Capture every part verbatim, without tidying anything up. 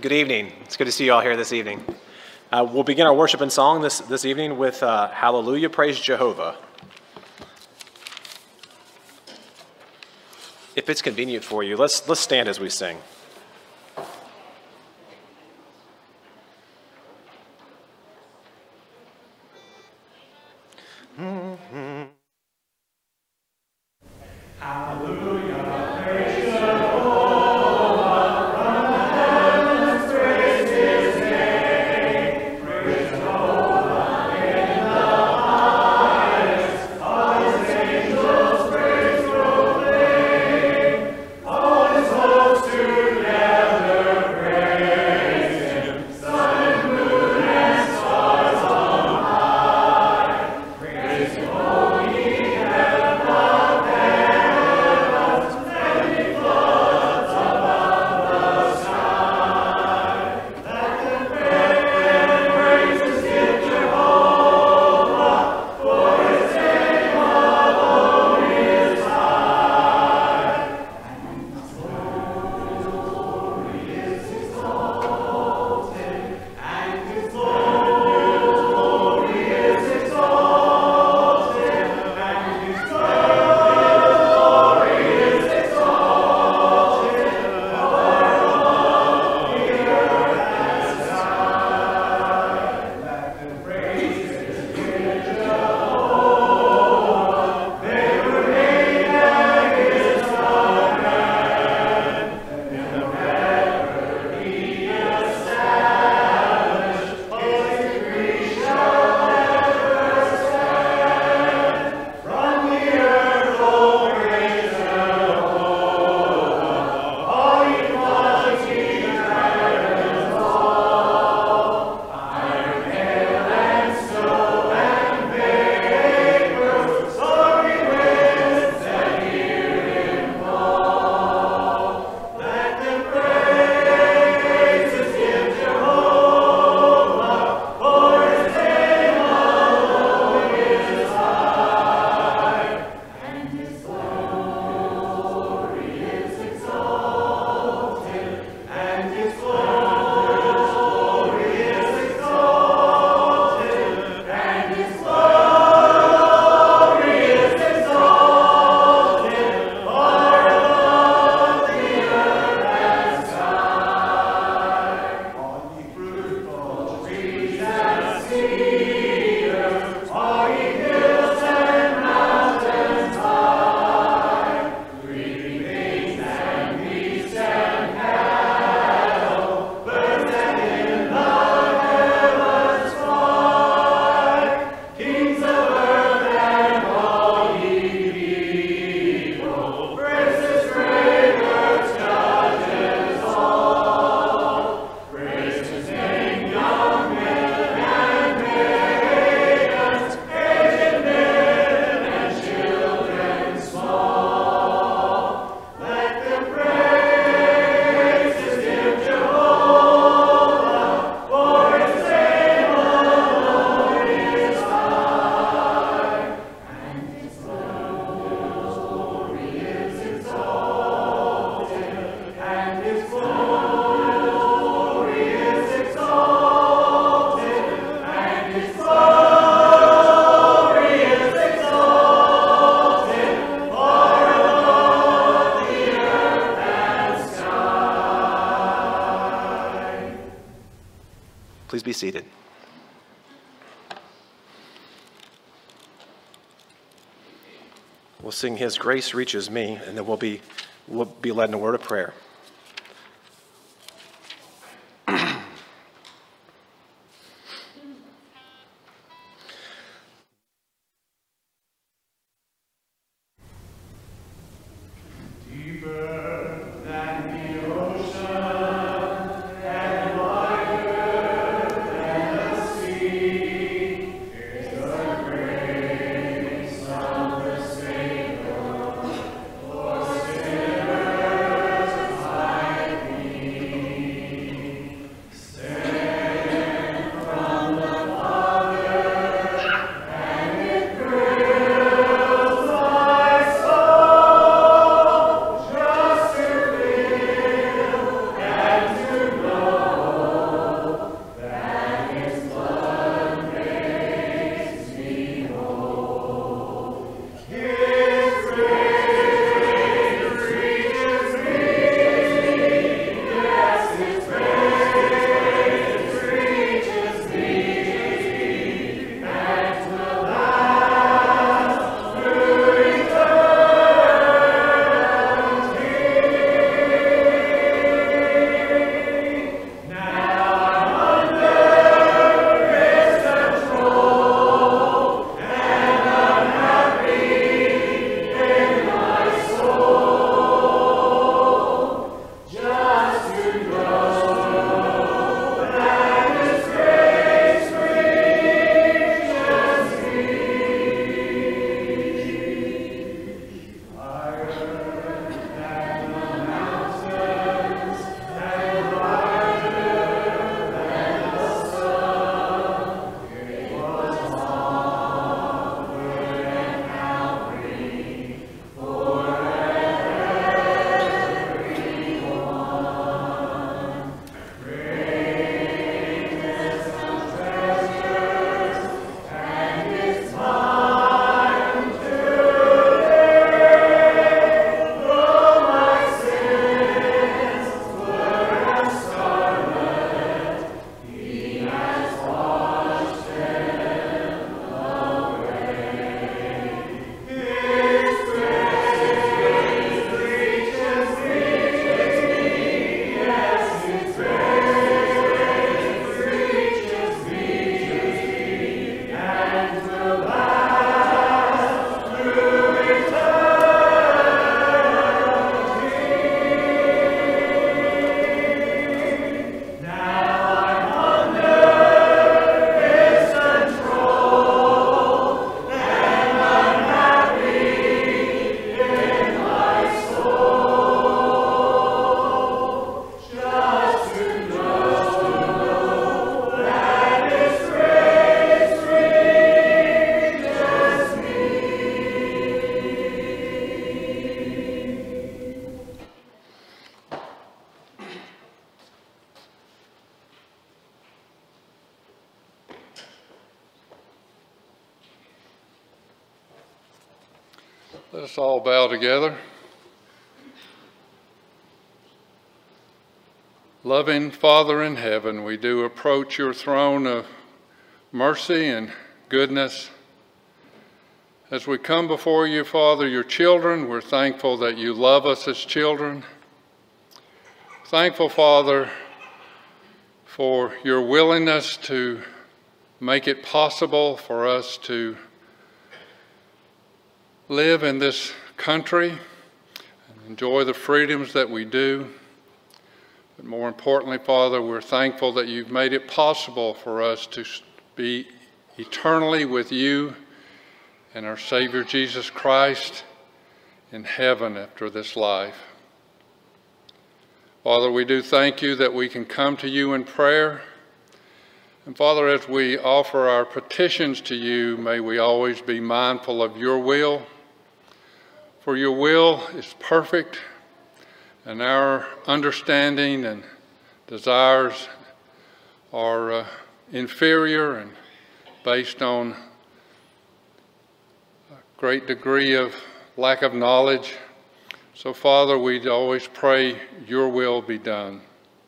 Good evening. It's good to see you all here this evening. Uh, we'll begin our worship and song this, this evening with uh, Hallelujah, Praise Jehovah. If it's convenient for you, let's, let's stand as we sing. Mm-hmm. Hallelujah, praise Jehovah. Please be seated. We'll sing His Grace Reaches Me, and then we'll be, we'll be led in a word of prayer. Let us all bow together. Loving Father in heaven, we do approach your throne of mercy and goodness. As we come before you, Father, your children, we're thankful that you love us as children. Thankful, Father, for your willingness to make it possible for us to live in this country and enjoy the freedoms that we do. But more importantly, Father, we're thankful that you've made it possible for us to be eternally with you and our Savior Jesus Christ in heaven after this life. Father, we do thank you that we can come to you in prayer. And Father, as we offer our petitions to you, may we always be mindful of your will. For your will is perfect, and our understanding and desires are uh, inferior and based on a great degree of lack of knowledge. So, Father, we always pray your will be done.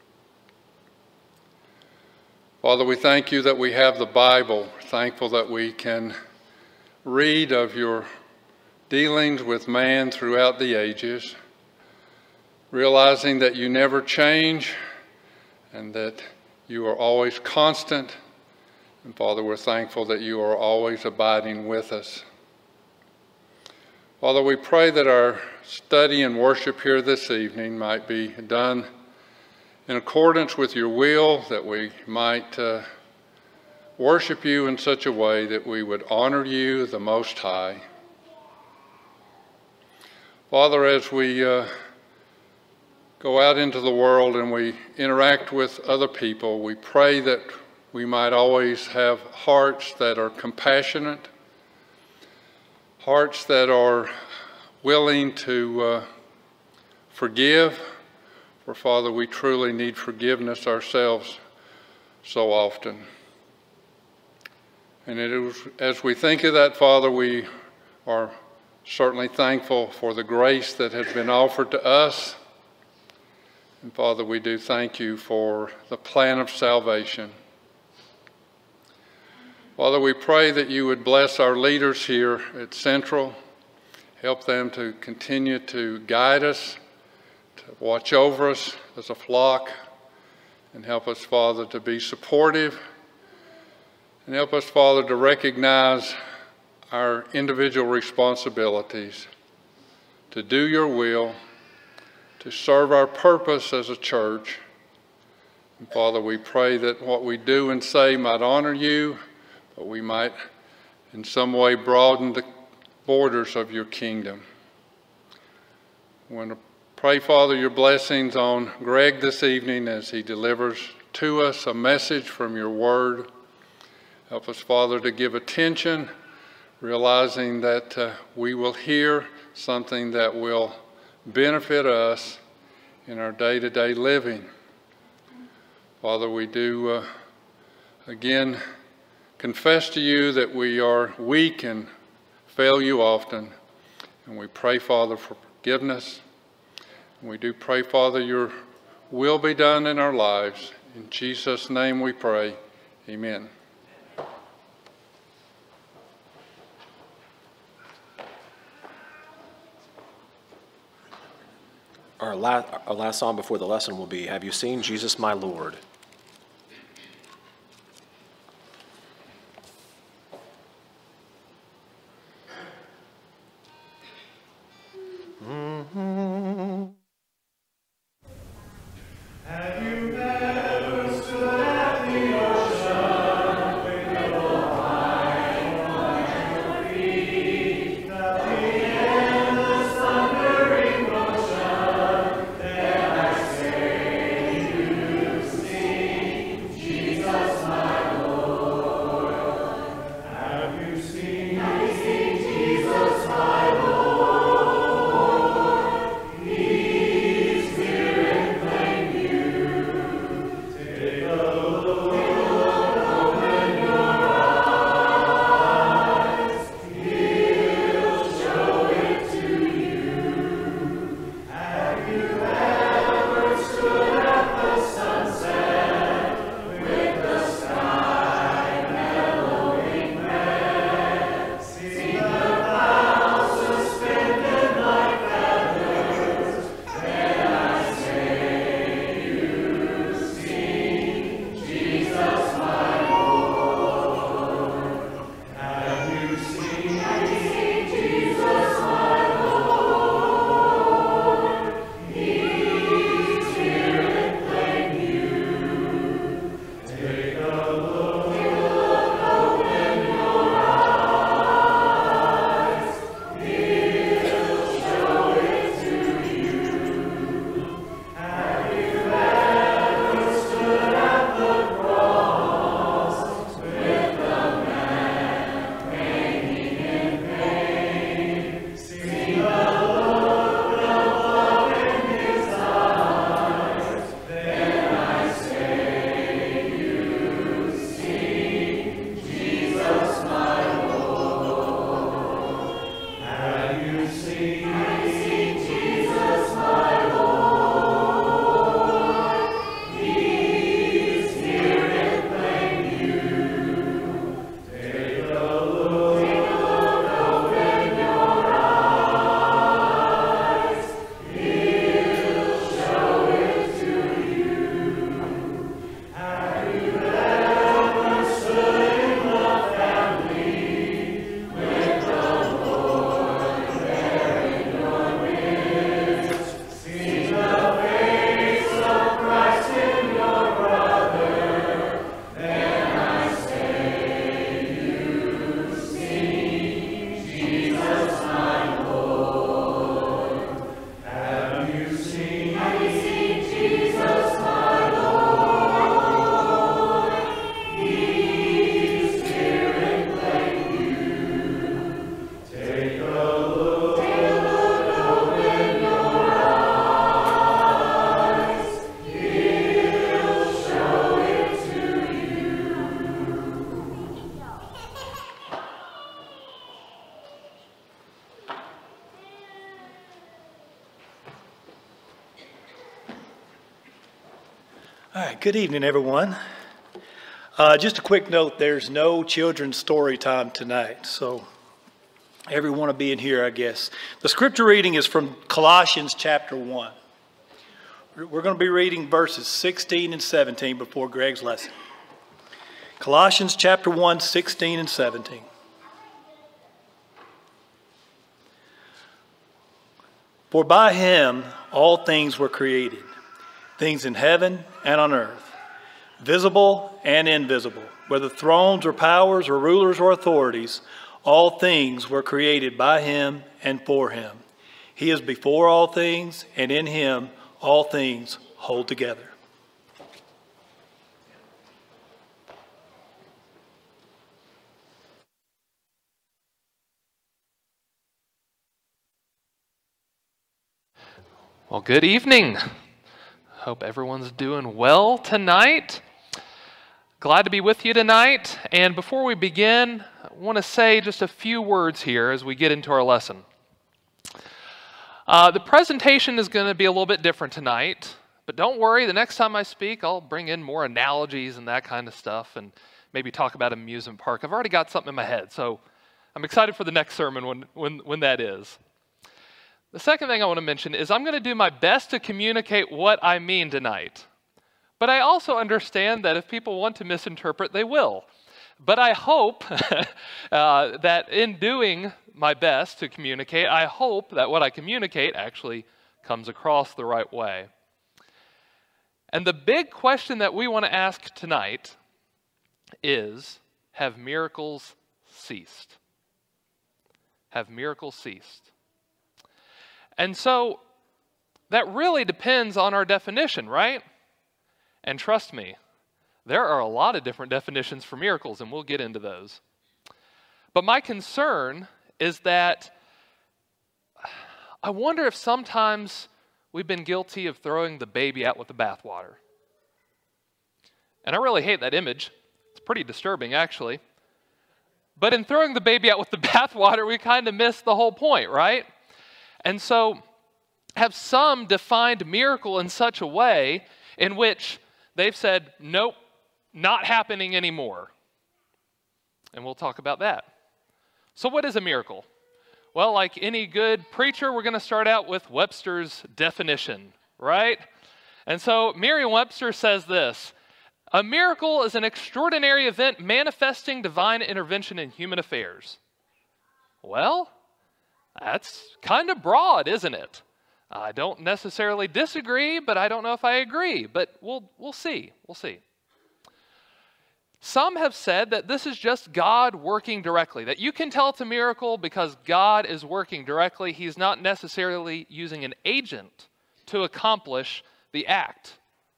Father, we thank you that we have the Bible. We're thankful that we can read of your dealings with man throughout the ages, realizing that you never change and that you are always constant. And Father, we're thankful that you are always abiding with us. Father, we pray that our study and worship here this evening might be done in accordance with your will, that we might uh, worship you in such a way that we would honor you, the Most High. Father, as we uh, go out into the world and we interact with other people, we pray that we might always have hearts that are compassionate, hearts that are willing to uh, forgive. For Father, we truly need forgiveness ourselves so often. And it is, as we think of that, Father, we are certainly thankful for the grace that has been offered to us. And Father, we do thank you for the plan of salvation. Father, we pray that you would bless our leaders here at Central, help them to continue to guide us, to watch over us as a flock, and help us, Father, to be supportive, and help us, Father, to recognize our individual responsibilities to do your will, to serve our purpose as a church. And Father, we pray that what we do and say might honor you, but we might in some way broaden the borders of your kingdom. I want to pray, Father, your blessings on Greg this evening as he delivers to us a message from your word. Help us, Father, to give attention, realizing that uh, we will hear something that will benefit us in our day-to-day living. Father, we do uh, again confess to you that we are weak and fail you often, and we pray, Father, for forgiveness. And we do pray, Father, your will be done in our lives. In Jesus' name we pray. Amen. Our last, our last song before the lesson will be, "Have You Seen Jesus My Lord?" Have you never stood at the ocean with your mind on your feet? Felt the endless thundering motion, then I say you've seen. All right, good evening, everyone. Uh, just a quick note, there's no children's story time tonight, so everyone will be in here, I guess. The scripture reading is from Colossians chapter one. We're going to be reading verses sixteen and seventeen before Greg's lesson. Colossians chapter one, sixteen and seventeen. For by him all things were created, things in heaven and on earth, visible and invisible, whether thrones or powers or rulers or authorities, all things were created by him and for him. He is before all things, and in him all things hold together. Well, good evening. Hope everyone's doing well tonight. Glad to be with you tonight. And before we begin, I want to say just a few words here as we get into our lesson. Uh, the presentation is going to be a little bit different tonight, but don't worry, the next time I speak, I'll bring in more analogies and that kind of stuff and maybe talk about amusement park. I've already got something in my head, so I'm excited for the next sermon when, when, when that is. The second thing I want to mention is I'm going to do my best to communicate what I mean tonight. But I also understand that if people want to misinterpret, they will. But I hope uh, that in doing my best to communicate, I hope that what I communicate actually comes across the right way. And the big question that we want to ask tonight is, have miracles ceased? Have miracles ceased? And so that really depends on our definition, right? And trust me, there are a lot of different definitions for miracles, and we'll get into those. But my concern is that I wonder if sometimes we've been guilty of throwing the baby out with the bathwater. And I really hate that image. It's pretty disturbing, actually. But in throwing the baby out with the bathwater, we kind of miss the whole point, right? And so have some defined miracle in such a way in which they've said, nope, not happening anymore. And we'll talk about that. So what is a miracle? Well, like any good preacher, we're going to start out with Webster's definition, right? And so Merriam-Webster says this: a miracle is an extraordinary event manifesting divine intervention in human affairs. Well, that's kind of broad, isn't it? I don't necessarily disagree, but I don't know if I agree. But we'll, we'll see. We'll see. Some have said that this is just God working directly, that you can tell it's a miracle because God is working directly. He's not necessarily using an agent to accomplish the act.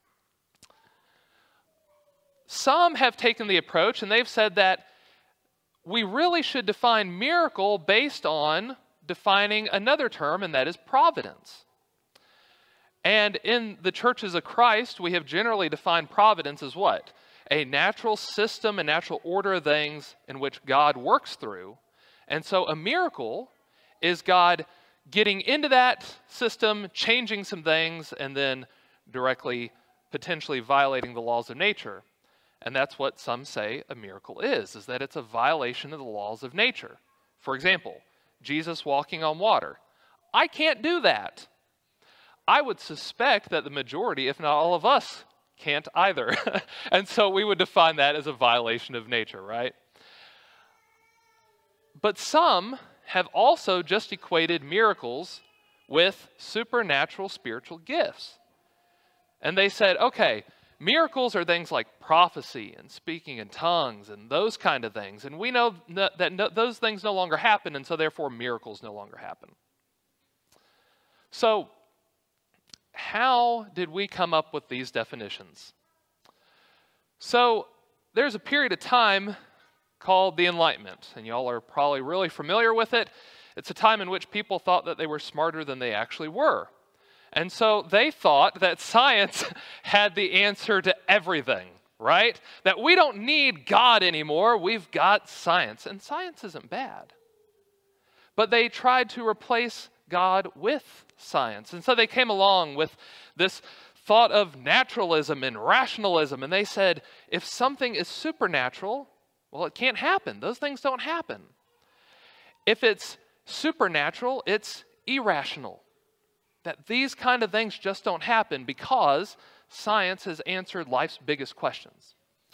Some have taken the approach, and they've said that we really should define miracle based on defining another term, and that is providence. And in the churches of Christ, we have generally defined providence as what? A natural system, a natural order of things in which God works through. And so a miracle is God getting into that system, changing some things, and then directly, potentially violating the laws of nature. And that's what some say a miracle is, is that it's a violation of the laws of nature. For example, Jesus walking on water. I can't do that. I would suspect that the majority, if not all of us, can't either. And so we would define that as a violation of nature, right? But some have also just equated miracles with supernatural spiritual gifts. And they said, okay, miracles are things like prophecy and speaking in tongues and those kind of things. And we know that, that no, those things no longer happen, and so therefore miracles no longer happen. So how did we come up with these definitions? So there's a period of time called the Enlightenment, and y'all are probably really familiar with it. It's a time in which people thought that they were smarter than they actually were. And so they thought that science had the answer to everything, right? That we don't need God anymore, we've got science. And science isn't bad. But they tried to replace God with science. And so they came along with this thought of naturalism and rationalism, and they said, if something is supernatural, well, it can't happen. Those things don't happen. If it's supernatural, it's irrational. That these kind of things just don't happen because science has answered life's biggest questions.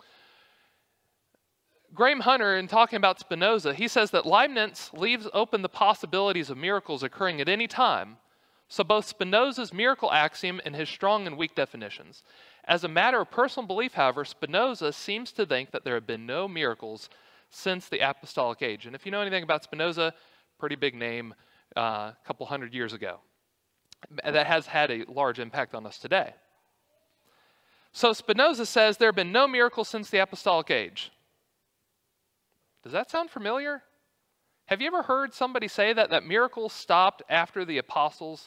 Graham Hunter, in talking about Spinoza, he says that Leibniz leaves open the possibilities of miracles occurring at any time. So both Spinoza's miracle axiom and his strong and weak definitions. As a matter of personal belief, however, Spinoza seems to think that there have been no miracles since the apostolic age. And if you know anything about Spinoza, pretty big name uh, a couple hundred years ago. That has had a large impact on us today. So Spinoza says there have been no miracles since the apostolic age. Does that sound familiar? Have you ever heard somebody say that, that miracles stopped after the apostles?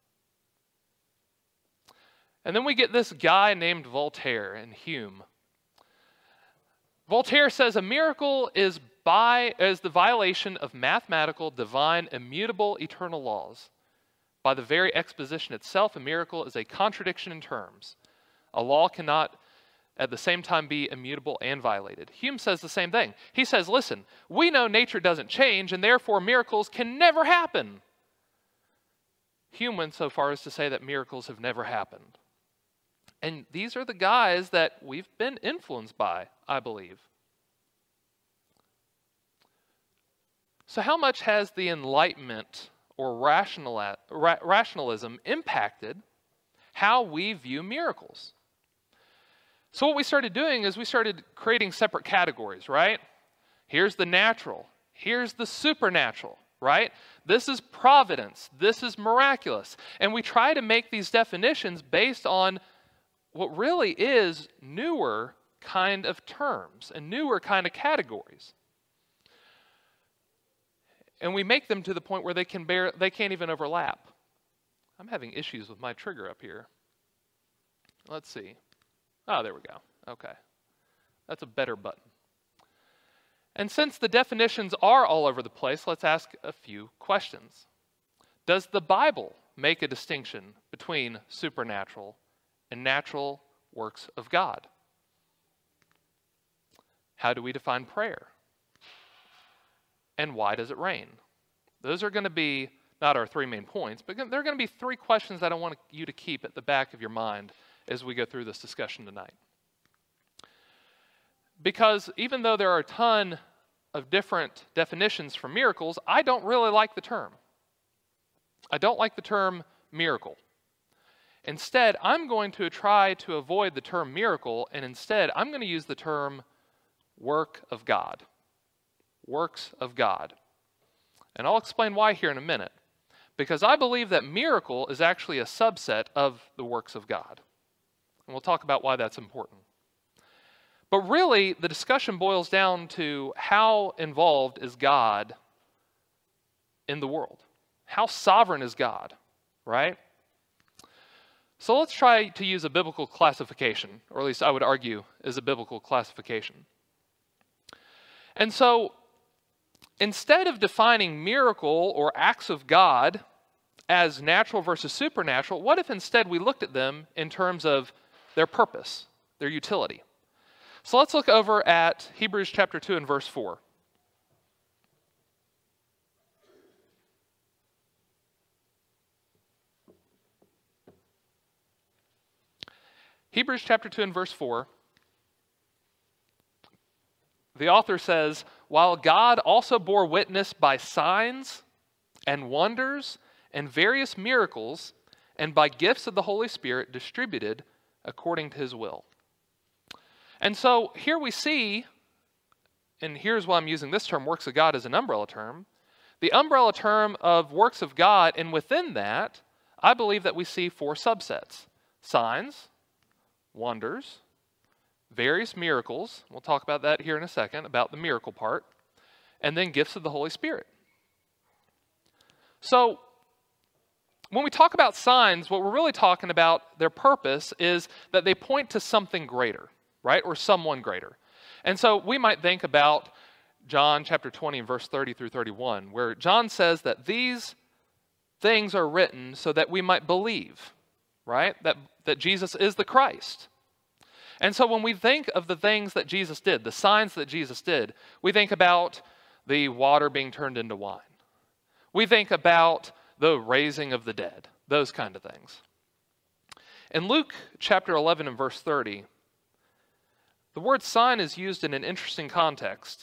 And then we get this guy named Voltaire and Hume. Voltaire says a miracle is, by, is the violation of mathematical, divine, immutable, eternal laws. By the very exposition itself, a miracle is a contradiction in terms. A law cannot at the same time be immutable and violated. Hume says the same thing. He says, listen, we know nature doesn't change, and therefore miracles can never happen. Hume went so far as to say that miracles have never happened. And these are the guys that we've been influenced by, I believe. So how much has the Enlightenment or rational, ra rationalism impacted how we view miracles? So what we started doing is we started creating separate categories, right? Here's the natural. Here's the supernatural, right? This is providence. This is miraculous. And we try to make these definitions based on what really is newer kind of terms and newer kind of categories. And we make them to the point where they can bear, they can't even overlap. I'm having issues with my trigger up here. Let's see. Oh, there we go. Okay. That's a better button. And since the definitions are all over the place, let's ask a few questions. Does the Bible make a distinction between supernatural and natural works of God? How do we define prayer? And why does it rain? Those are going to be not our three main points, but they're going to be three questions that I want you to keep at the back of your mind as we go through this discussion tonight. Because even though there are a ton of different definitions for miracles, I don't really like the term. I don't like the term miracle. Instead, I'm going to try to avoid the term miracle, and instead, I'm going to use the term work of God. Works of God. And I'll explain why here in a minute. Because I believe that miracle is actually a subset of the works of God. And we'll talk about why that's important. But really, the discussion boils down to how involved is God in the world? How sovereign is God, right? So let's try to use a biblical classification, or at least I would argue is a biblical classification. And so, instead of defining miracle or acts of God as natural versus supernatural, what if instead we looked at them in terms of their purpose, their utility? So let's look over at Hebrews chapter two and verse four. Hebrews chapter two and verse four. The author says, while God also bore witness by signs and wonders and various miracles and by gifts of the Holy Spirit distributed according to his will. And so here we see, and here's why I'm using this term, works of God, as an umbrella term, the umbrella term of works of God, and within that, I believe that we see four subsets. Signs, wonders, various miracles, we'll talk about that here in a second, about the miracle part, and then gifts of the Holy Spirit. So, when we talk about signs, what we're really talking about, their purpose, is that they point to something greater, right, or someone greater. And so we might think about John chapter twenty and verse thirty through thirty-one, where John says that these things are written so that we might believe, right? That, that Jesus is the Christ. And so when we think of the things that Jesus did, the signs that Jesus did, we think about the water being turned into wine. We think about the raising of the dead, those kind of things. In Luke chapter eleven and verse thirty, the word sign is used in an interesting context.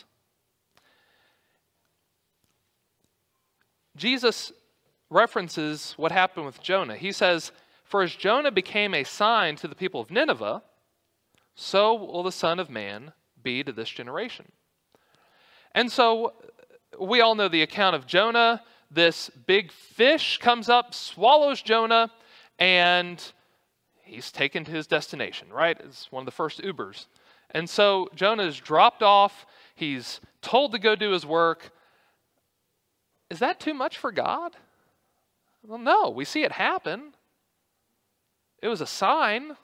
Jesus references what happened with Jonah. He says, "For as Jonah became a sign to the people of Nineveh, so will the Son of Man be to this generation." And so we all know the account of Jonah. This big fish comes up, swallows Jonah, and he's taken to his destination, right? It's one of the first Ubers. And so Jonah is dropped off. He's told to go do his work. Is that too much for God? Well, no. We see it happen. It was a sign.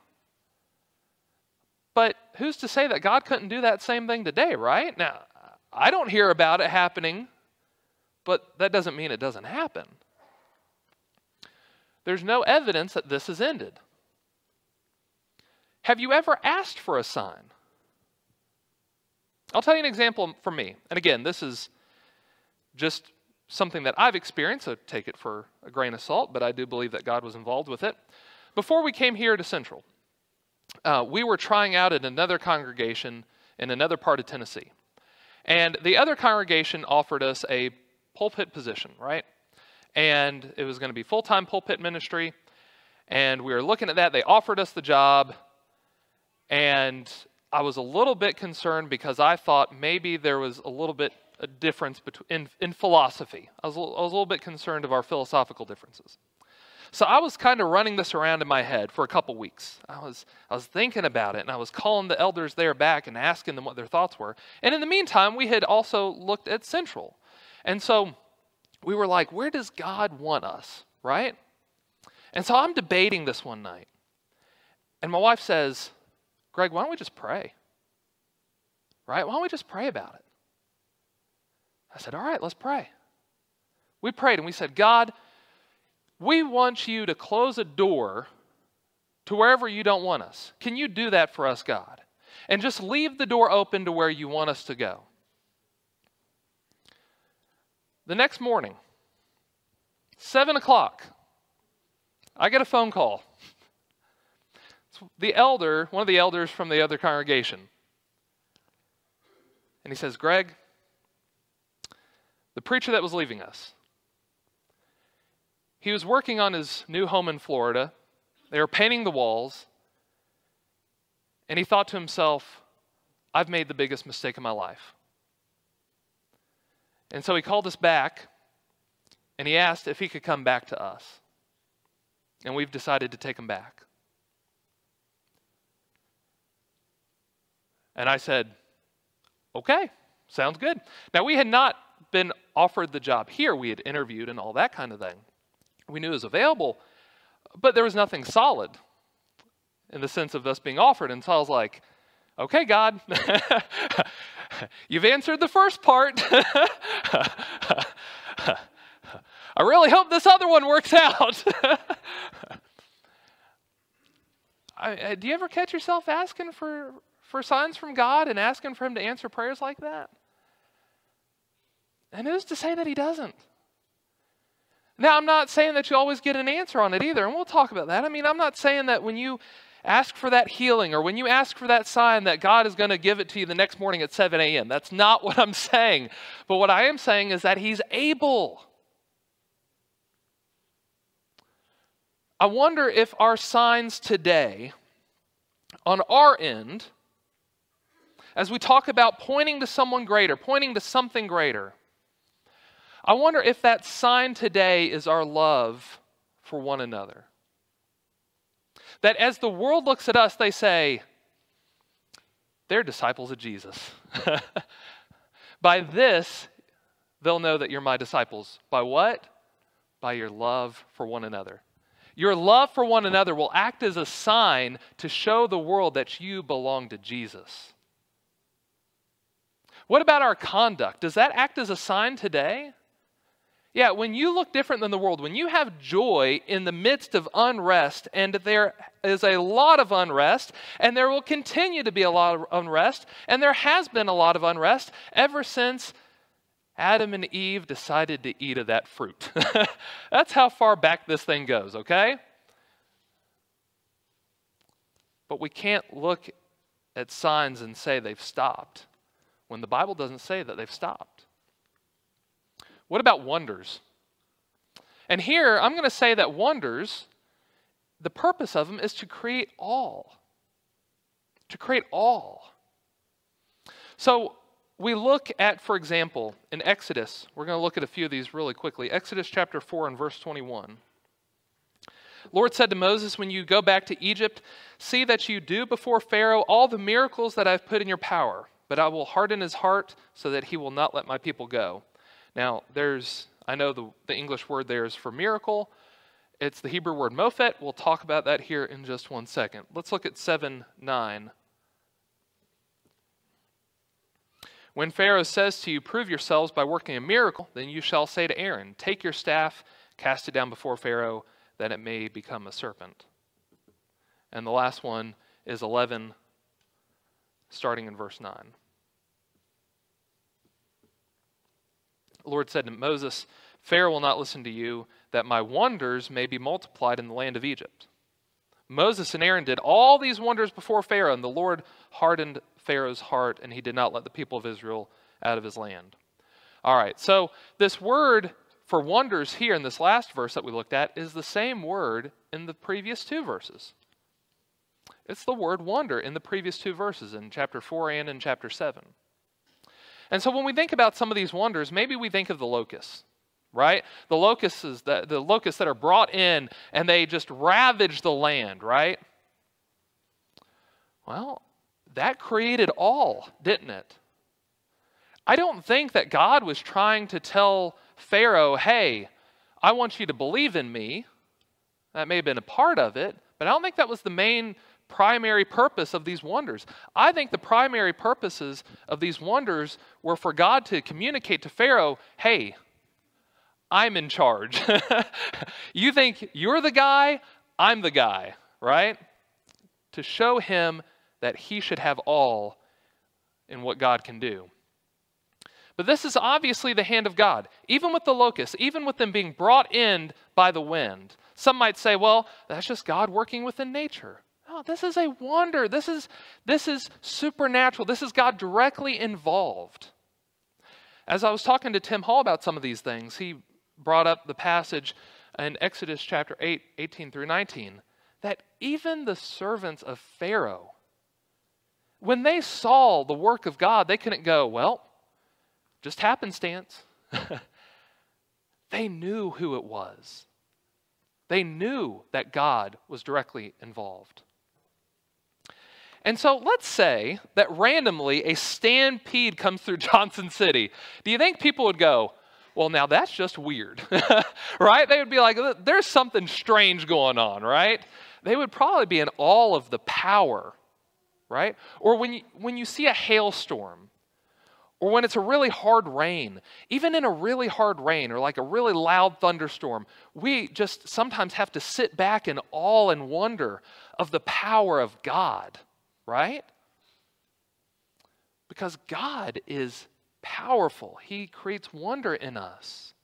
But who's to say that God couldn't do that same thing today, right? Now, I don't hear about it happening, but that doesn't mean it doesn't happen. There's no evidence that this has ended. Have you ever asked for a sign? I'll tell you an example from me. And again, this is just something that I've experienced, so take it for a grain of salt, but I do believe that God was involved with it. Before we came here to Central, uh, we were trying out at another congregation in another part of Tennessee. And the other congregation offered us a pulpit position, right? And it was going to be full-time pulpit ministry. And we were looking at that. They offered us the job. And I was a little bit concerned because I thought maybe there was a little bit a difference between in, in philosophy. I was, I was a little bit concerned of our philosophical differences. So I was kind of running this around in my head for a couple weeks. I was, I was thinking about it, and I was calling the elders there back and asking them what their thoughts were. And in the meantime, we had also looked at Central. And so we were like, where does God want us, right? And so I'm debating this one night. And my wife says, Greg, why don't we just pray? Right? Why don't we just pray about it? I said, all right, let's pray. We prayed and we said, God, we want you to close a door to wherever you don't want us. Can you do that for us, God? And just leave the door open to where you want us to go. The next morning, seven o'clock, I get a phone call. It's the elder, one of the elders from the other congregation. And he says, Greg, the preacher that was leaving us, he was working on his new home in Florida. They were painting the walls. And he thought to himself, I've made the biggest mistake of my life. And so he called us back, and he asked if he could come back to us. And we've decided to take him back. And I said, okay, sounds good. Now, we had not been offered the job here. We had interviewed and all that kind of thing. We knew it was available, but there was nothing solid in the sense of us being offered. And so I was like, okay, God, you've answered the first part. I really hope this other one works out. I, do you ever catch yourself asking for, for signs from God and asking for him to answer prayers like that? And who's to say that he doesn't? Now, I'm not saying that you always get an answer on it either, and we'll talk about that. I mean, I'm not saying that when you ask for that healing or when you ask for that sign that God is going to give it to you the next morning at seven a.m. That's not what I'm saying. But what I am saying is that he's able. I wonder if our signs today on our end, as we talk about pointing to someone greater, pointing to something greater, I wonder if that sign today is our love for one another. That as the world looks at us, they say, they're disciples of Jesus. By this, they'll know that you're my disciples. By what? By your love for one another. Your love for one another will act as a sign to show the world that you belong to Jesus. What about our conduct? Does that act as a sign today? Yeah, when you look different than the world, when you have joy in the midst of unrest, and there is a lot of unrest, and there will continue to be a lot of unrest, and there has been a lot of unrest ever since Adam and Eve decided to eat of that fruit. That's how far back this thing goes, okay? But we can't look at signs and say they've stopped when the Bible doesn't say that they've stopped. What about wonders? And here, I'm going to say that wonders, the purpose of them is to create awe. To create awe. So we look at, for example, in Exodus, we're going to look at a few of these really quickly. Exodus chapter four and verse twenty-one. Lord said to Moses, when you go back to Egypt, see that you do before Pharaoh all the miracles that I've put in your power, but I will harden his heart so that he will not let my people go. Now, there's, I know the, the English word there is for miracle. It's the Hebrew word mophet. We'll talk about that here in just one second. Let's look at seven nine. When Pharaoh says to you, prove yourselves by working a miracle, then you shall say to Aaron, take your staff, cast it down before Pharaoh, that it may become a serpent. And the last one is eleven, starting in verse nine. The Lord said to Moses, Pharaoh will not listen to you, that my wonders may be multiplied in the land of Egypt. Moses and Aaron did all these wonders before Pharaoh, and the Lord hardened Pharaoh's heart, and he did not let the people of Israel out of his land. All right, so this word for wonders here in this last verse that we looked at is the same word in the previous two verses. It's the word wonder in the previous two verses, in chapter four and in chapter seven. And so when we think about some of these wonders, maybe we think of the locusts, right? The locusts, that, the locusts that are brought in and they just ravage the land, right? Well, that created awe, didn't it? I don't think that God was trying to tell Pharaoh, hey, I want you to believe in me. That may have been a part of it, but I don't think that was the main primary purpose of these wonders. I think the primary purposes of these wonders were for God to communicate to Pharaoh, hey, I'm in charge. You think you're the guy? I'm the guy, right? To show him that he should have all in what God can do. But this is obviously the hand of God. Even with the locusts, even with them being brought in by the wind. Some might say, well, that's just God working within nature. No, this is a wonder. This is, this is supernatural. This is God directly involved. As I was talking to Tim Hall about some of these things, he brought up the passage in Exodus chapter eight, eighteen through nineteen, that even the servants of Pharaoh, when they saw the work of God, they couldn't go, well, just happenstance. They knew who it was. They knew that God was directly involved. And so let's say that randomly a stampede comes through Johnson City. Do you think people would go, well, now that's just weird, right? They would be like, there's something strange going on, right? They would probably be in awe of the power, right? Or when you, when you see a hailstorm, or when it's a really hard rain, even in a really hard rain or like a really loud thunderstorm, we just sometimes have to sit back in awe and wonder of the power of God, right? Because God is powerful. He creates wonder in us.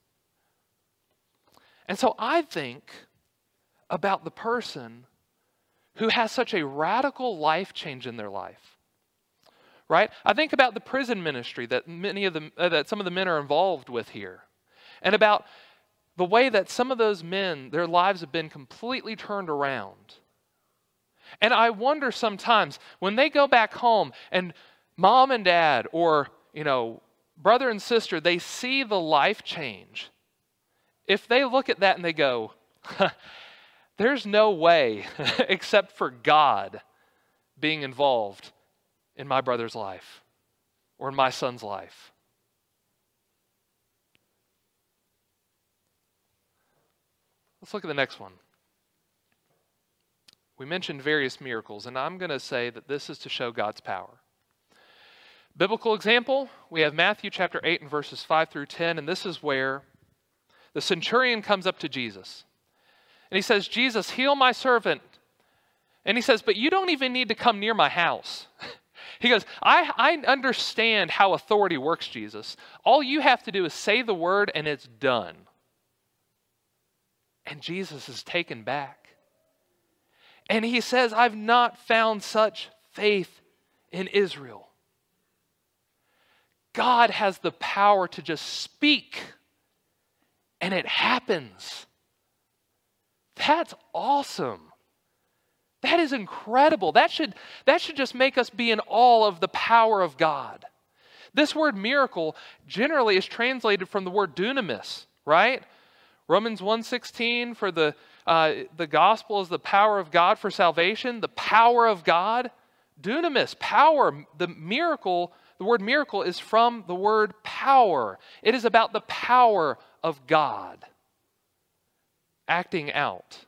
And so I think about the person who has such a radical life change in their life. Right? I think about the prison ministry that many of them, uh, that some of the men are involved with here, and about the way that some of those men, their lives have been completely turned around. And I wonder sometimes when they go back home and mom and dad, or you know, brother and sister, they see the life change. If they look at that and they go, "There's no way except for God being involved in my brother's life or in my son's life." Let's look at the next one. We mentioned various miracles, and I'm going to say that this is to show God's power. Biblical example, we have Matthew chapter eight and verses five through ten, and this is where The centurion comes up to Jesus and he says, Jesus, heal my servant. And he says, but you don't even need to come near my house. He goes, I, I understand how authority works, Jesus. All you have to do is say the word and it's done. And Jesus is taken back. And he says, I've not found such faith in Israel. God has the power to just speak and it happens. That's awesome. That is incredible. That should, that should just make us be in awe of the power of God. This word miracle generally is translated from the word dunamis, right? Romans one sixteen, for the, uh, the gospel is the power of God for salvation. The power of God. Dunamis, power. The miracle, the word miracle is from the word power. It is about the power of God acting out.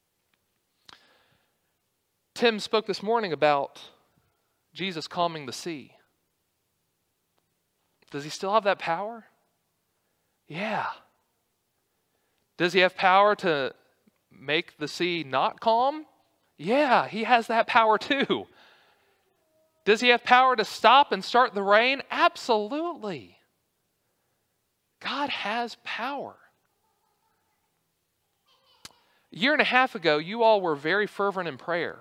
Tim spoke this morning about Jesus calming the sea. Does he still have that power? Yeah. Does he have power to make the sea not calm? Yeah, he has that power too. Does he have power to stop and start the rain? Absolutely. God has power. A year and a half ago, you all were very fervent in prayer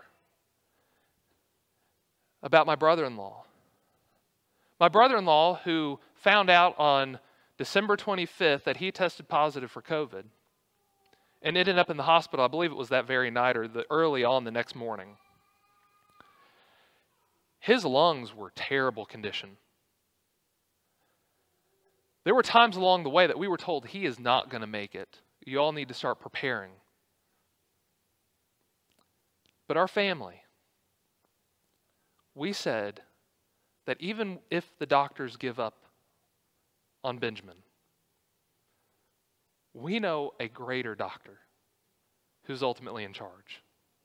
about my brother-in-law. My brother-in-law, who found out on December twenty-fifth that he tested positive for COVID and ended up in the hospital, I believe it was that very night or the early on the next morning. His lungs were terrible condition. There were times along the way that we were told he is not going to make it. You all need to start preparing. But our family, we said that even if the doctors give up on Benjamin, we know a greater doctor who's ultimately in charge.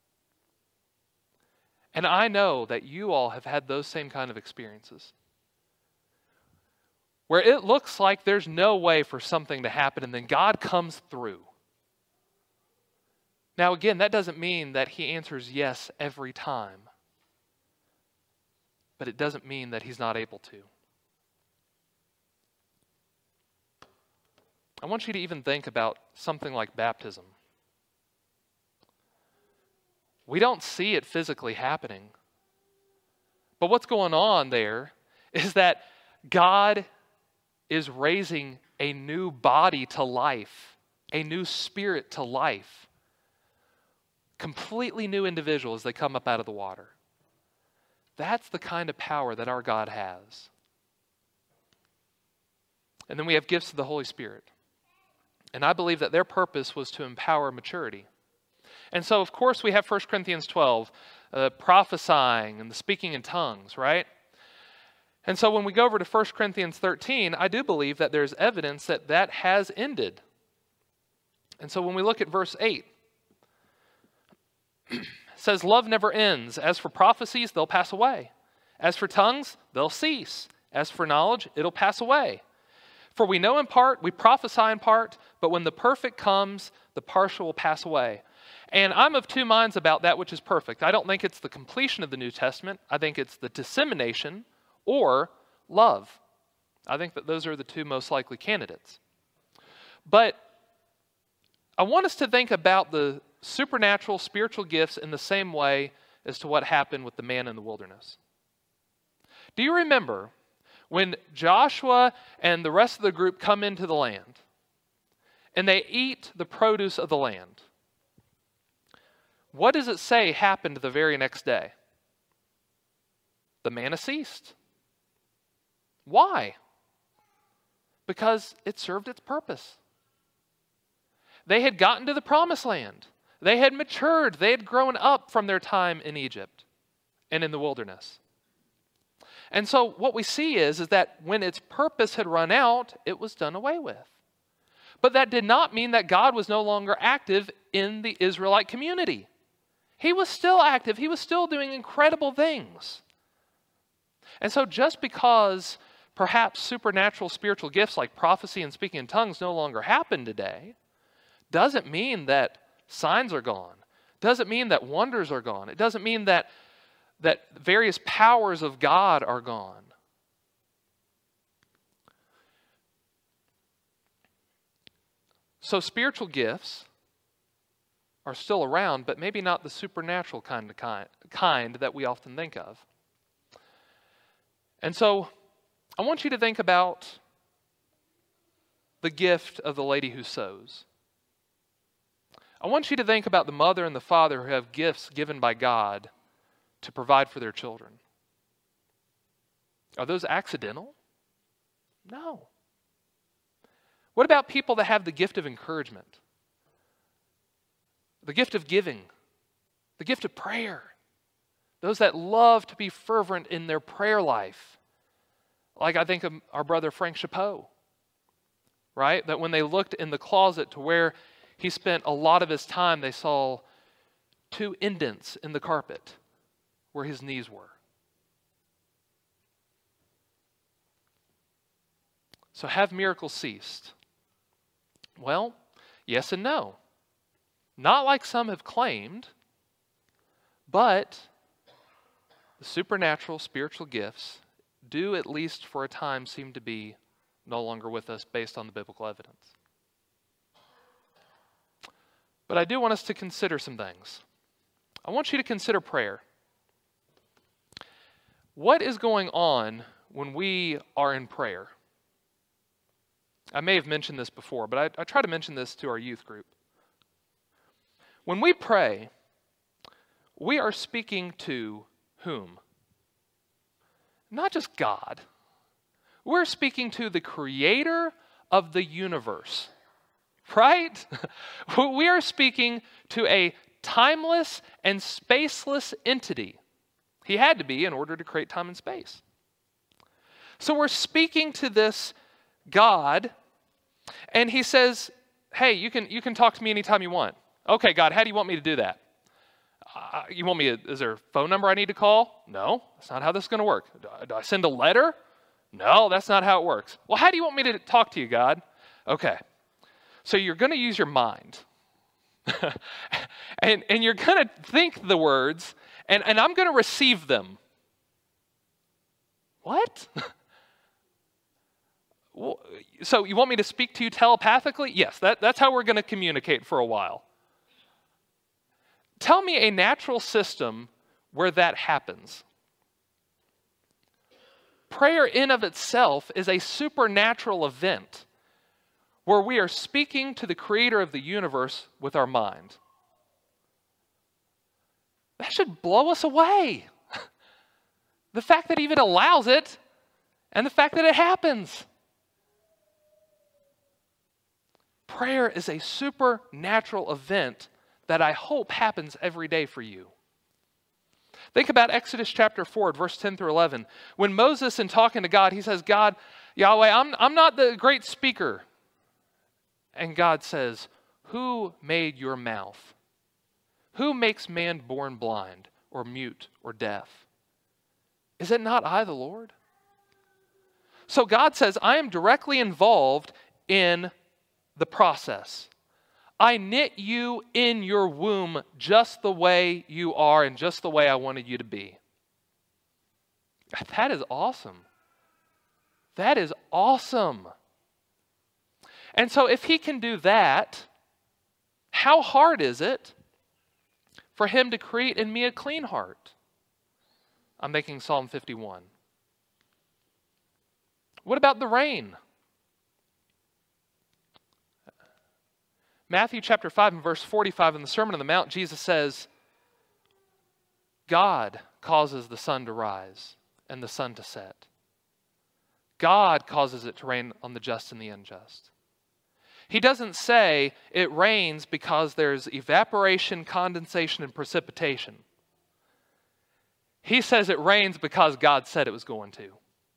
And I know that you all have had those same kind of experiences where it looks like there's no way for something to happen and then God comes through. Now again, that doesn't mean that he answers yes every time. But it doesn't mean that he's not able to. I want you to even think about something like baptism. We don't see it physically happening. But what's going on there is that God is raising a new body to life, a new spirit to life. Completely new individual as they come up out of the water. That's the kind of power that our God has. And then we have gifts of the Holy Spirit. And I believe that their purpose was to empower maturity. And so, of course, we have First Corinthians twelve, uh, prophesying and the speaking in tongues, right? And so when we go over to First Corinthians thirteen, I do believe that there's evidence that that has ended. And so when we look at verse eight, it says, love never ends. As for prophecies, they'll pass away. As for tongues, they'll cease. As for knowledge, it'll pass away. For we know in part, we prophesy in part, but when the perfect comes, the partial will pass away. And I'm of two minds about that which is perfect. I don't think it's the completion of the New Testament. I think it's the dissemination or love. I think that those are the two most likely candidates. But I want us to think about the supernatural spiritual gifts in the same way as to what happened with the man in the wilderness. Do you remember when Joshua and the rest of the group come into the land and they eat the produce of the land? What does it say happened the very next day? The manna ceased. Why? Because it served its purpose. They had gotten to the promised land. They had matured. They had grown up from their time in Egypt and in the wilderness. And so what we see is, is that when its purpose had run out, it was done away with. But that did not mean that God was no longer active in the Israelite community. He was still active. He was still doing incredible things. And so just because perhaps supernatural spiritual gifts like prophecy and speaking in tongues no longer happen today, doesn't mean that signs are gone. Doesn't mean that wonders are gone. It doesn't mean that, that various powers of God are gone. So spiritual gifts are still around, but maybe not the supernatural kind of kind, kind that we often think of. And so I want you to think about the gift of the lady who sews. I want you to think about the mother and the father who have gifts given by God to provide for their children. Are those accidental? No. What about people that have the gift of encouragement? The gift of giving? The gift of prayer? Those that love to be fervent in their prayer life. Like I think of our brother Frank Chapeau, right? That when they looked in the closet to where he spent a lot of his time, they saw two indents in the carpet where his knees were. So have miracles ceased? Well, yes and no. Not like some have claimed, but the supernatural spiritual gifts do, at least for a time, seem to be no longer with us based on the biblical evidence. But I do want us to consider some things. I want you to consider prayer. What is going on when we are in prayer? I may have mentioned this before, but I, I try to mention this to our youth group. When we pray, we are speaking to whom? Not just God. We're speaking to the creator of the universe, right? We are speaking to a timeless and spaceless entity. He had to be in order to create time and space. So we're speaking to this God, and he says, hey, you can, you can talk to me anytime you want. Okay, God, how do you want me to do that? Uh, you want me to, is there a phone number I need to call? No, that's not how this is going to work. Do I, do I send a letter? No, that's not how it works. Well, how do you want me to talk to you, God? Okay, so you're going to use your mind. and, and you're going to think the words, and, and I'm going to receive them. What? Well, so you want me to speak to you telepathically? Yes, that, that's how we're going to communicate for a while. Tell me a natural system where that happens. Prayer in of itself is a supernatural event where we are speaking to the creator of the universe with our mind. That should blow us away. The fact that he even allows it and the fact that it happens. Prayer is a supernatural event that I hope happens every day for you. Think about Exodus chapter four, verse ten through eleven. When Moses, in talking to God, he says, God, Yahweh, I'm, I'm not the great speaker. And God says, who made your mouth? Who makes man born blind or mute or deaf? Is it not I, the Lord? So God says, I am directly involved in the process. I knit you in your womb just the way you are and just the way I wanted you to be. That is awesome. That is awesome. And so if he can do that, how hard is it for him to create in me a clean heart? I'm making Psalm fifty-one. What about the rain? Matthew chapter five and verse forty-five in the Sermon on the Mount, Jesus says, God causes the sun to rise and the sun to set. God causes it to rain on the just and the unjust. He doesn't say it rains because there's evaporation, condensation, and precipitation. He says it rains because God said it was going to.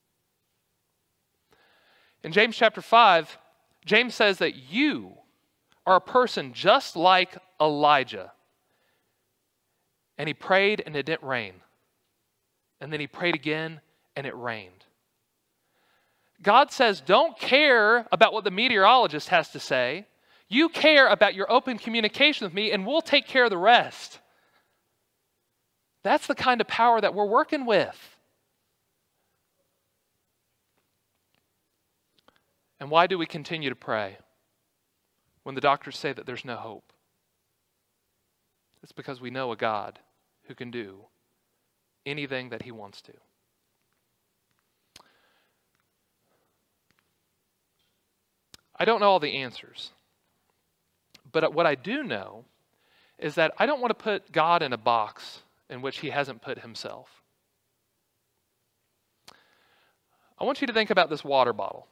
In James chapter five, James says that you are a person just like Elijah. And he prayed and it didn't rain. And then he prayed again and it rained. God says, don't care about what the meteorologist has to say. You care about your open communication with me, and we'll take care of the rest. That's the kind of power that we're working with. And why do we continue to pray when the doctors say that there's no hope? It's because we know a God who can do anything that he wants to. I don't know all the answers, but what I do know is that I don't want to put God in a box in which he hasn't put himself. I want you to think about this water bottle.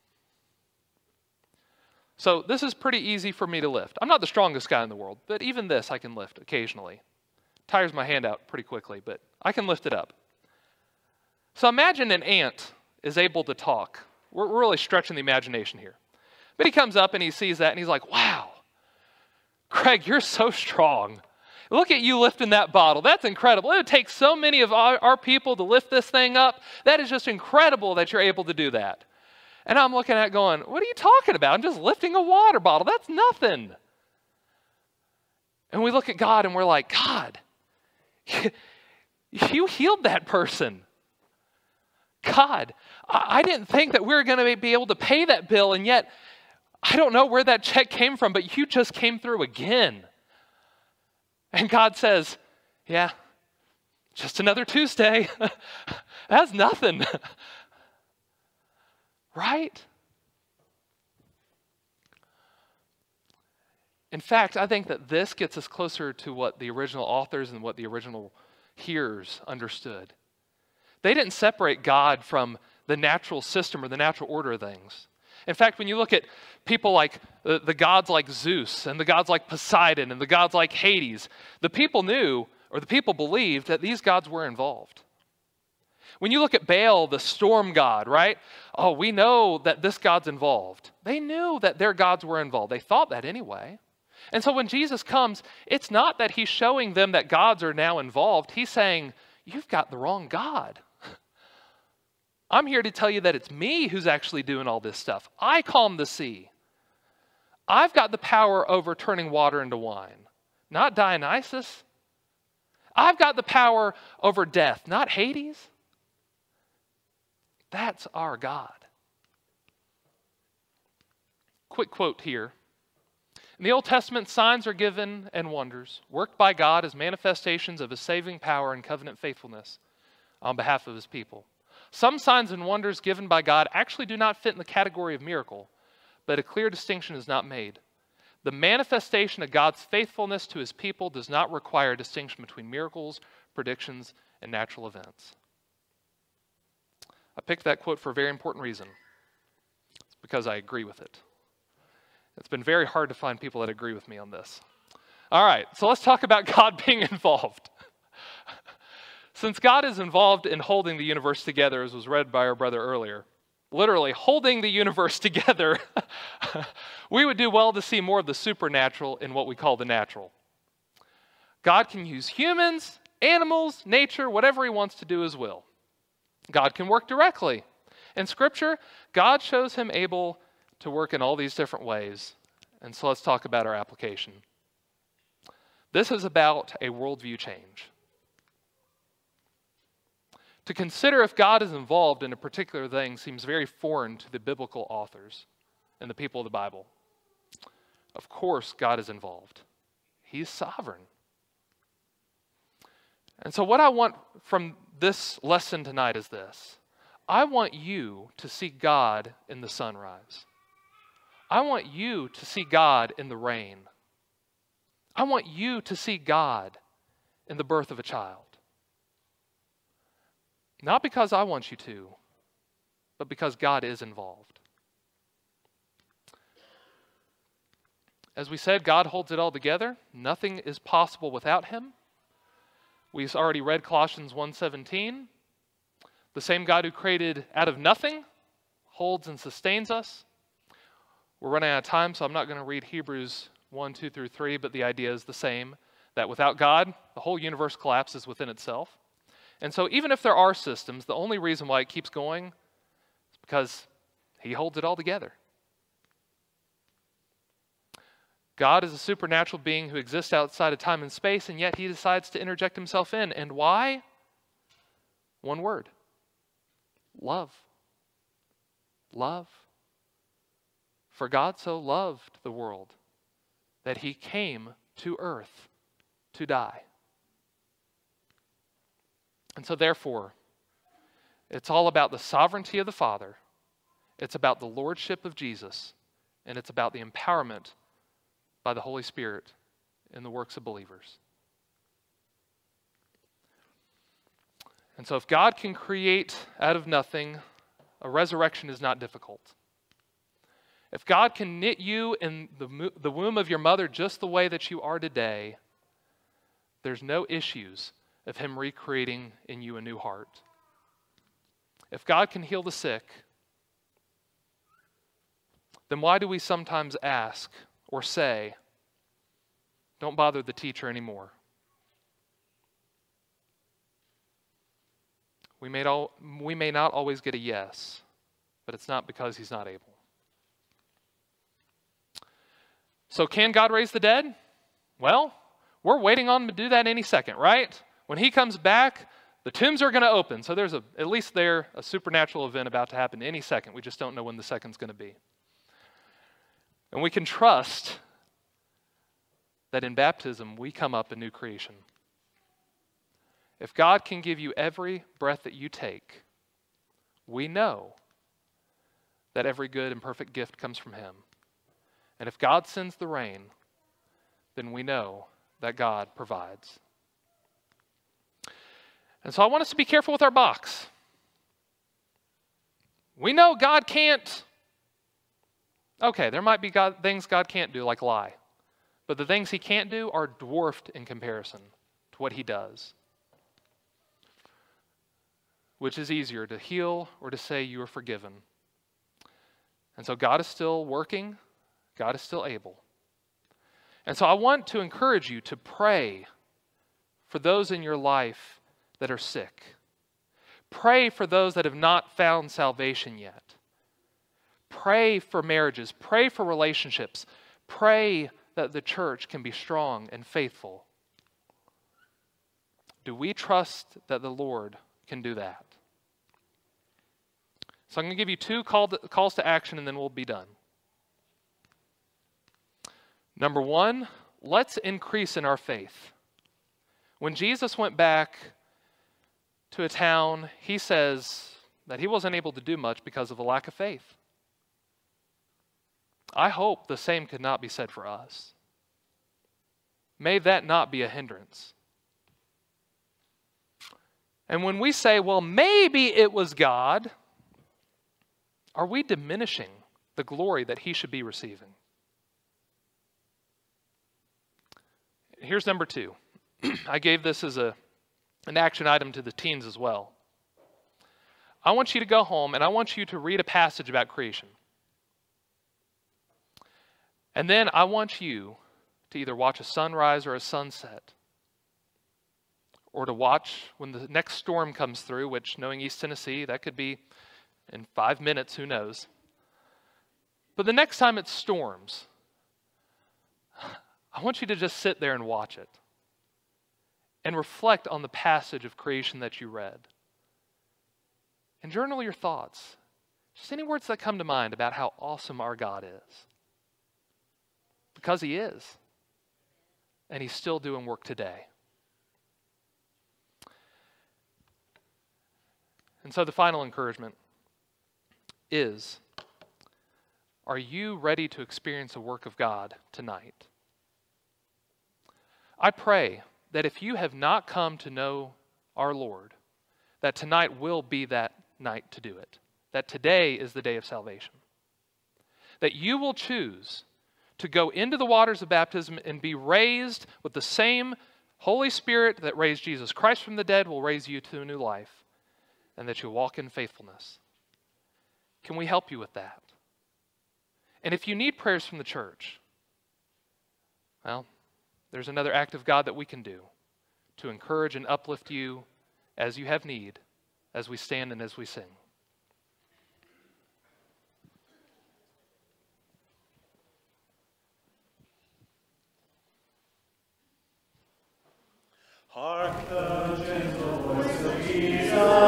So this is pretty easy for me to lift. I'm not the strongest guy in the world, but even this I can lift occasionally. Tires my hand out pretty quickly, but I can lift it up. So imagine an ant is able to talk. We're really stretching the imagination here. But he comes up and he sees that and he's like, wow, Craig, you're so strong. Look at you lifting that bottle. That's incredible. It would take so many of our, our people to lift this thing up. That is just incredible that you're able to do that. And I'm looking at it going, what are you talking about? I'm just lifting a water bottle. That's nothing. And we look at God and we're like, God, you healed that person. God, I didn't think that we were going to be able to pay that bill, and yet I don't know where that check came from, but you just came through again. And God says, yeah, just another Tuesday. That's nothing. Right? In fact, I think that this gets us closer to what the original authors and what the original hearers understood. They didn't separate God from the natural system or the natural order of things. In fact, when you look at people like the, the gods like Zeus and the gods like Poseidon and the gods like Hades, the people knew, or the people believed, that these gods were involved. When you look at Baal, the storm god, right? Oh, we know that this god's involved. They knew that their gods were involved. They thought that anyway. And so when Jesus comes, it's not that he's showing them that gods are now involved. He's saying, you've got the wrong God. I'm here to tell you that it's me who's actually doing all this stuff. I calm the sea. I've got the power over turning water into wine, not Dionysus. I've got the power over death, not Hades. That's our God. Quick quote here. In the Old Testament, signs are given and wonders, worked by God as manifestations of his saving power and covenant faithfulness on behalf of his people. Some signs and wonders given by God actually do not fit in the category of miracle, but a clear distinction is not made. The manifestation of God's faithfulness to his people does not require a distinction between miracles, predictions, and natural events. I picked that quote for a very important reason. It's because I agree with it. It's been very hard to find people that agree with me on this. All right, so let's talk about God being involved. Since God is involved in holding the universe together, as was read by our brother earlier, literally holding the universe together, we would do well to see more of the supernatural in what we call the natural. God can use humans, animals, nature, whatever he wants to do his will. God can work directly. In Scripture, God shows him able to work in all these different ways. And so let's talk about our application. This is about a worldview change. To consider if God is involved in a particular thing seems very foreign to the biblical authors and the people of the Bible. Of course, God is involved. He's sovereign. And so what I want from this lesson tonight is this. I want you to see God in the sunrise. I want you to see God in the rain. I want you to see God in the birth of a child. Not because I want you to, but because God is involved. As we said, God holds it all together. Nothing is possible without him. We've already read Colossians one seventeen. The same God who created out of nothing holds and sustains us. We're running out of time, so I'm not going to read Hebrews one, two through three, but the idea is the same, that without God, the whole universe collapses within itself. And so even if there are systems, the only reason why it keeps going is because He holds it all together. God is a supernatural being who exists outside of time and space, and yet he decides to interject himself in. And why? One word. Love. Love. For God so loved the world that he came to earth to die. And so therefore, it's all about the sovereignty of the Father, it's about the lordship of Jesus, and it's about the empowerment by the Holy Spirit in the works of believers. And so if God can create out of nothing, a resurrection is not difficult. If God can knit you in the, the womb of your mother just the way that you are today, there's no issues of him recreating in you a new heart. If God can heal the sick, then why do we sometimes ask or say, don't bother the teacher anymore? We may, all, we may not always get a yes, but it's not because he's not able. So can God raise the dead? Well, we're waiting on him to do that any second, right? When he comes back, the tombs are going to open. So there's a, at least there a supernatural event about to happen any second. We just don't know when the second's going to be. And we can trust that in baptism we come up a new creation. If God can give you every breath that you take, we know that every good and perfect gift comes from him. And if God sends the rain, then we know that God provides. And so I want us to be careful with our box. We know God can't. Okay, there might be God, things God can't do, like lie. But the things he can't do are dwarfed in comparison to what he does. Which is easier, to heal or to say you are forgiven? And so God is still working. God is still able. And so I want to encourage you to pray for those in your life that are sick. Pray for those that have not found salvation yet. Pray for marriages. Pray for relationships. Pray that the church can be strong and faithful. Do we trust that the Lord can do that? So I'm going to give you two call to, calls to action, and then we'll be done. Number one, let's increase in our faith. When Jesus went back to a town, he says that he wasn't able to do much because of a lack of faith. I hope the same could not be said for us. May that not be a hindrance. And when we say, well, maybe it was God, are we diminishing the glory that he should be receiving? Here's number two. I gave this as a, an action item to the teens as well. I want you to go home and I want you to read a passage about creation. And then I want you to either watch a sunrise or a sunset, or to watch when the next storm comes through, which, knowing East Tennessee, that could be in five minutes, who knows. But the next time it storms, I want you to just sit there and watch it and reflect on the passage of creation that you read. And journal your thoughts. Just any words that come to mind about how awesome our God is. Because he is. And he's still doing work today. And so the final encouragement is, are you ready to experience a work of God tonight? I pray that if you have not come to know our Lord, that tonight will be that night to do it. That today is the day of salvation. That you will choose to go into the waters of baptism and be raised with the same Holy Spirit that raised Jesus Christ from the dead will raise you to a new life, and that you'll walk in faithfulness. Can we help you with that? And if you need prayers from the church, well, there's another act of God that we can do to encourage and uplift you as you have need, as we stand and as we sing. Hark the gentle voice of Jesus,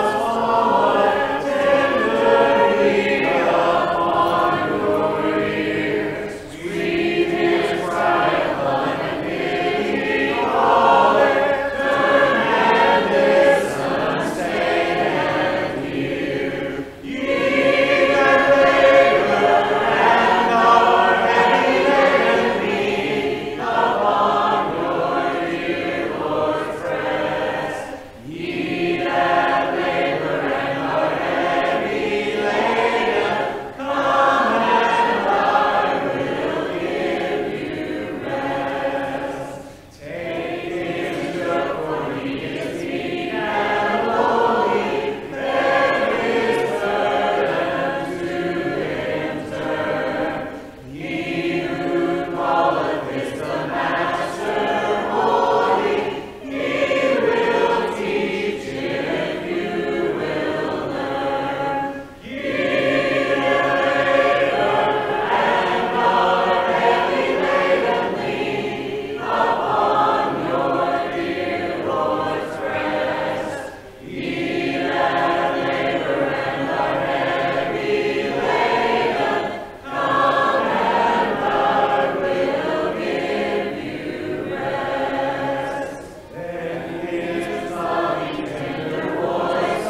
fall tenderly upon your ears. Sweet his cry upon the pity caller. Turn and listen, stay and hear. Ye that labor and are heavy laden, upon your dear Lord's rest. Ye that labor and are heavy laden, come and I will give you rest. Take his yoke, for he is meek and lowly. Bear his burden to him turn. He who calleth is the Master holy. He will teach if you will learn. Ye that labor and are heavy laden, lean upon your dear Lord's rest. Ye that labor and are heavy laden, come and I will give you rest. Then his loving tender voice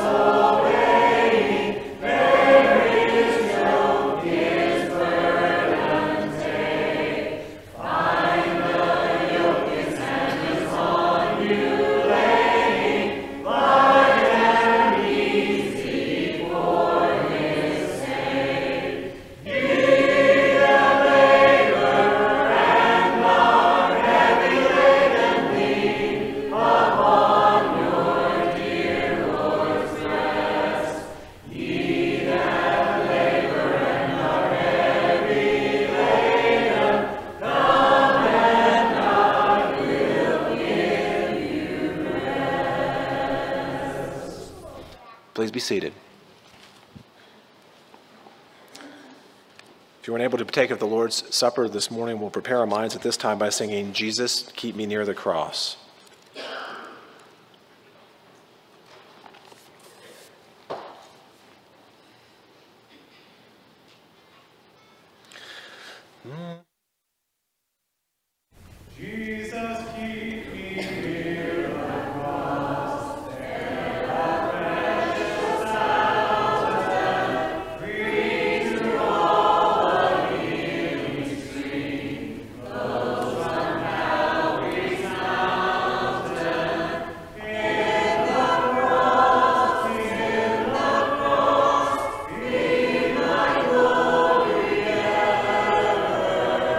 obeying, bear his yoke, his burden take. Find the yoke his hand is on you laying, light and easy for his sake. Ye that labor and are heavy laden, lean upon your dear Lord's rest. Ye that labor and are heavy laden, come and I will give you rest. Please be seated. If you're unable to partake of the Lord's Supper this morning, we'll prepare our minds at this time by singing, Jesus, Keep Me Near the Cross. Jesus, keep me near the cross, there a precious fountain, free to all a healing stream, flows from Calvary's mountain. In the cross, in the cross, be my glory ever.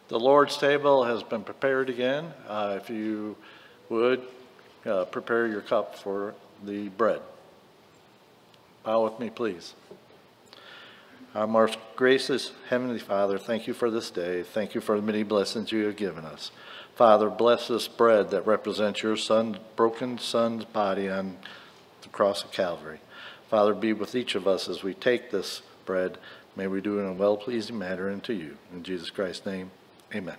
The Lord's table has been prepared again. Uh, if you would, uh, prepare your cup for the bread. Bow with me, please. Our most gracious Heavenly Father, thank you for this day. Thank you for the many blessings you have given us. Father, bless this bread that represents your son, broken son's body on the cross of Calvary. Father, be with each of us as we take this bread. May we do it in a well-pleasing manner unto you. In Jesus Christ's name, amen.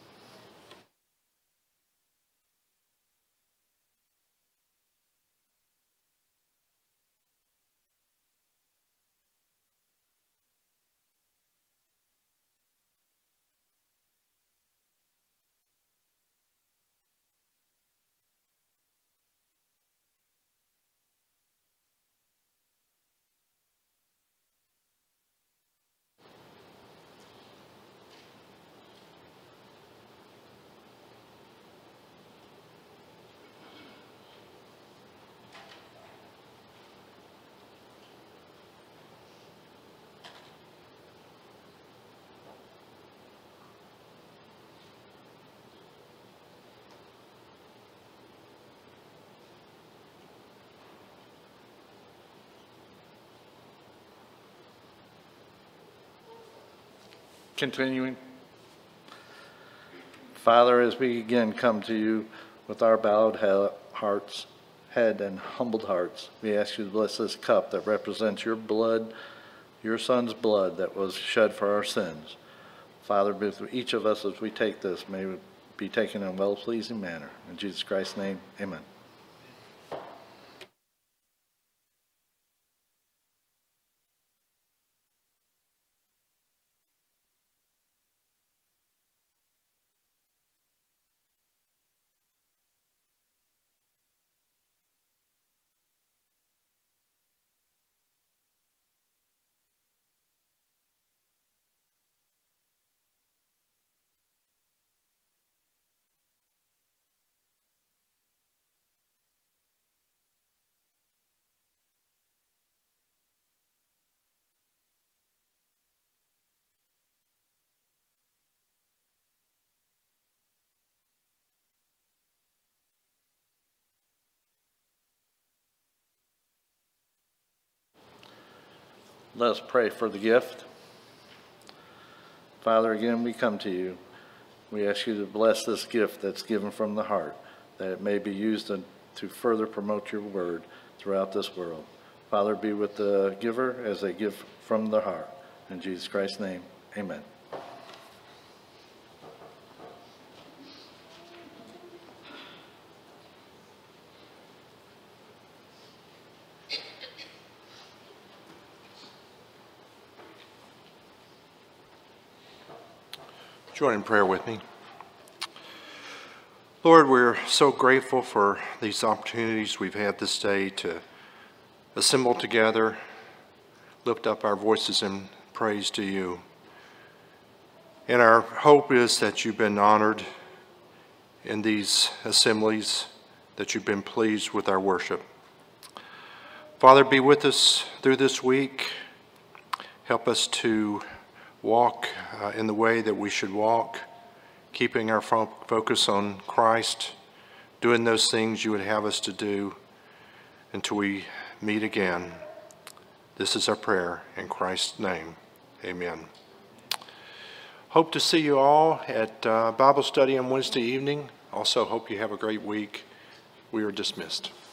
Continuing. Father, as we again come to you with our bowed he- hearts, head and humbled hearts, we ask you to bless this cup that represents your blood, your son's blood that was shed for our sins. Father, be with each of us as we take this. May it be taken in a well-pleasing manner. In Jesus Christ's name, amen. Let us pray for the gift. Father, again, we come to you. We ask you to bless this gift that's given from the heart, that it may be used to, to further promote your word throughout this world. Father, be with the giver as they give from the heart. In Jesus Christ's name, amen. Join in prayer with me. Lord, we're so grateful for these opportunities we've had this day to assemble together, lift up our voices in praise to you. And our hope is that you've been honored in these assemblies, that you've been pleased with our worship. Father, be with us through this week. Help us to walk uh, in the way that we should walk, keeping our fo- focus on Christ, doing those things you would have us to do until we meet again. This is our prayer in Christ's name. Amen. Hope to see you all at uh, Bible study on Wednesday evening. Also hope you have a great week. We are dismissed.